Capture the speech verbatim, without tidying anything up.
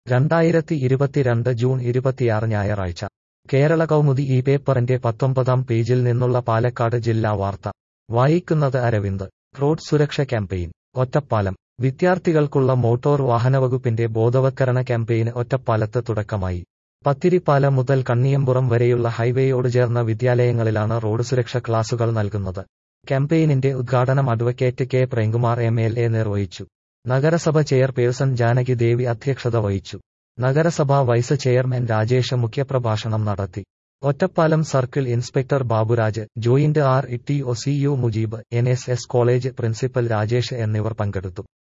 രണ്ടായിരത്തി ഇരുപത്തിരണ്ട് ജൂൺ ഇരുപത്തിയാറ് ഞായറാഴ്ച കേരള കൗമുദി ഈ പേപ്പറിന്റെ പത്തൊമ്പതാം പേജിൽ നിന്നുള്ള പാലക്കാട് ജില്ലാ വാർത്ത വായിക്കുന്നത് അരവിന്ദ്. റോഡ് സുരക്ഷ ക്യാമ്പയിൻ ഒറ്റപ്പാലം. വിദ്യാർത്ഥികൾക്കുള്ള മോട്ടോർ വാഹനവകുപ്പിന്റെ ബോധവത്കരണ ക്യാമ്പയിന് ഒറ്റപ്പാലത്ത് തുടക്കമായി. പത്തിരിപ്പാല മുതൽ കണ്ണിയമ്പുറം വരെയുള്ള ഹൈവേയോട് ചേർന്ന വിദ്യാലയങ്ങളിലാണ് റോഡ് സുരക്ഷ ക്ലാസുകൾ നൽകുന്നത്. ക്യാമ്പയിനിന്റെ ഉദ്ഘാടനം advocate K Premkumar M L A നിർവഹിച്ചു. നഗരസഭ ചെയർപേഴ്സൺ ജാനകി ദേവി അധ്യക്ഷത വഹിച്ചു. നഗരസഭാ വൈസ് ചെയർമാൻ രാജേഷ് മുഖ്യപ്രഭാഷണം നടത്തി. Ottapalam circle inspector Baburaj, joint R E T O C U Mujeeb, N S S college principal Rajesh എന്നിവർ പങ്കെടുത്തു.